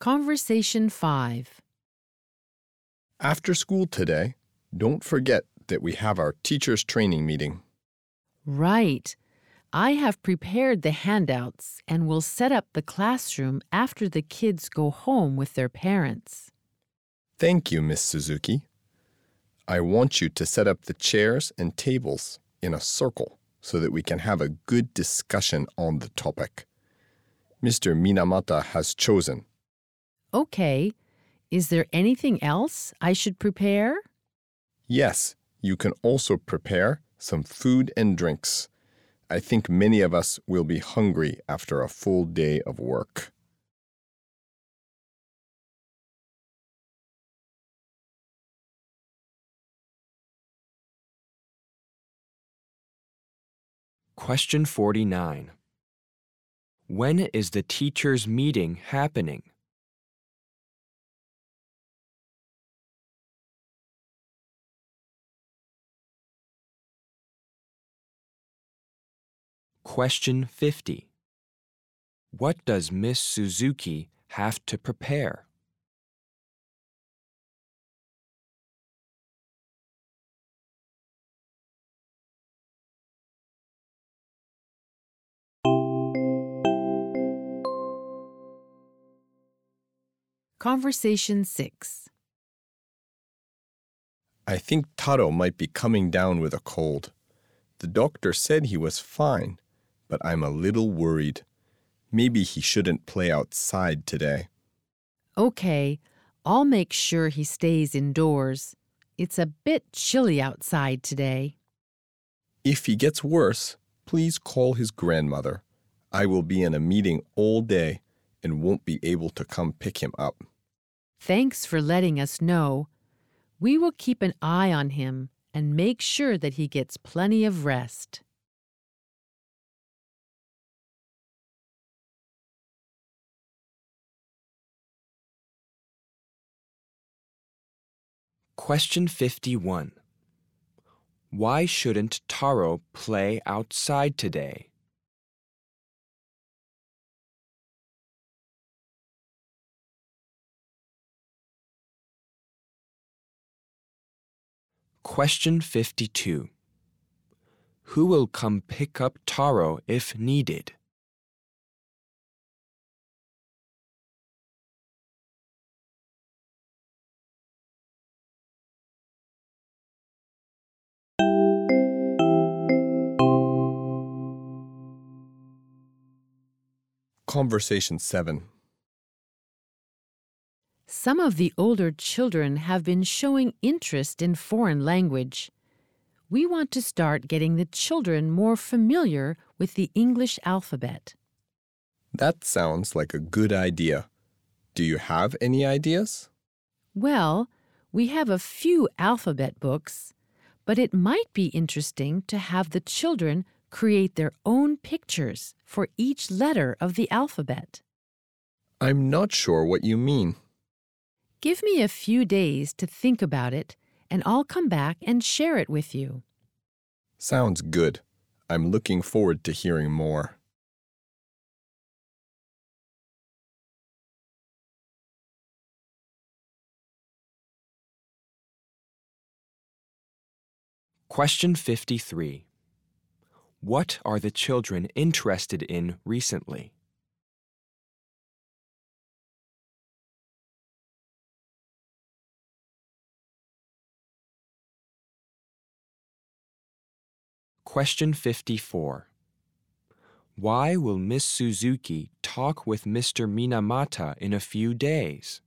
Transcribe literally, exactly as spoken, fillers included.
Conversation five. After school today, don't forget that we have our teacher's training meeting. Right. I have prepared the handouts and will set up the classroom after the kids go home with their parents. Thank you, Miss Suzuki. I want you to set up the chairs and tables in a circle so that we can have a good discussion on the topic. Mister Minamata has chosen. Okay. Is there anything else I should prepare? Yes, you can also prepare some food and drinks. I think many of us will be hungry after a full day of work. Question forty-nine. When is the teachers' meeting happening? Question fifty. What does Miss Suzuki have to prepare? Conversation six. I think Taro might be coming down with a cold. The doctor said he was fine, but I'm a little worried. Maybe he shouldn't play outside today. Okay, I'll make sure he stays indoors. It's a bit chilly outside today. If he gets worse, please call his grandmother. I will be in a meeting all day and won't be able to come pick him up. Thanks for letting us know. We will keep an eye on him and make sure that he gets plenty of rest. Question fifty-one. Why shouldn't Taro play outside today? Question fifty-two. Who will come pick up Taro if needed? Conversation seven. Some of the older children have been showing interest in foreign language. We want to start getting the children more familiar with the English alphabet. That sounds like a good idea. Do you have any ideas? Well, we have a few alphabet books, but it might be interesting to have the children create their own pictures for each letter of the alphabet. I'm not sure what you mean. Give me a few days to think about it, and I'll come back and share it with you. Sounds good. I'm looking forward to hearing more. Question fifty-three. What are the children interested in recently? Question fifty-four. Why will Miss Suzuki talk with Mister Minamata in a few days?